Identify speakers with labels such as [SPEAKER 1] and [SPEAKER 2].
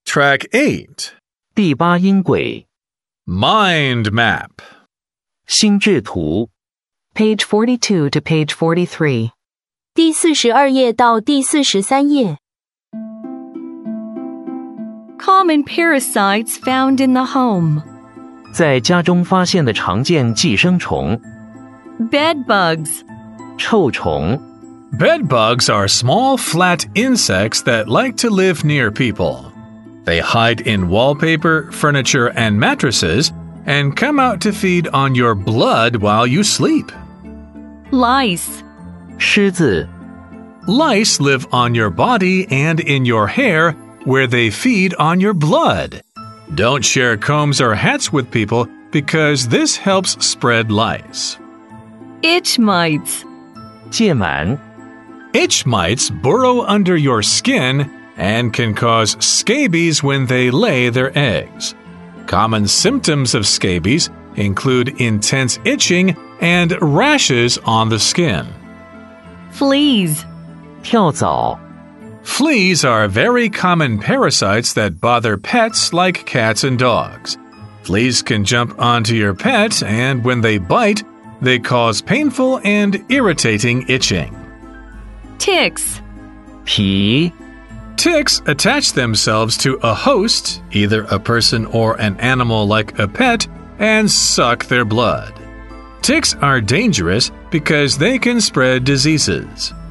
[SPEAKER 1] Track 8.
[SPEAKER 2] 第8音轨
[SPEAKER 1] Mind map.
[SPEAKER 2] 心智图
[SPEAKER 3] Page 42 to page 43. 第42页到第43页。Common parasites found in the home.
[SPEAKER 2] 在家中发现的常见寄生虫
[SPEAKER 3] Bed bugs.
[SPEAKER 2] 臭虫
[SPEAKER 1] Bed bugs are small, flat insects that like to live near people. They hide in wallpaper, furniture, and mattresses, and come out to feed on your blood while you sleep.
[SPEAKER 3] Lice.
[SPEAKER 2] 虱子
[SPEAKER 1] Lice live on your body and in your hair, where they feed on your blood. Don't share combs or hats with people because this helps spread lice.
[SPEAKER 3] Itch mites.
[SPEAKER 2] 疥螨
[SPEAKER 1] Itch mites burrow under your skin and can cause scabies when they lay their eggs. Common symptoms of scabies include intense itching and rashes on the skin.
[SPEAKER 3] Fleas.
[SPEAKER 2] 跳蚤
[SPEAKER 1] Fleas are very common parasites that bother pets like cats and dogs. Fleas can jump onto your pet, and when they bite, they cause painful and irritating itching.
[SPEAKER 3] Ticks.
[SPEAKER 2] 蜱
[SPEAKER 1] Ticks attach themselves to a host, either a person or an animal like a pet, and suck their blood. Ticks are dangerous because they can spread diseases.